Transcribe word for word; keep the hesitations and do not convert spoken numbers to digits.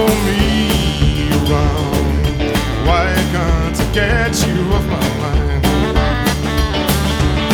follow me around. Why can't I get you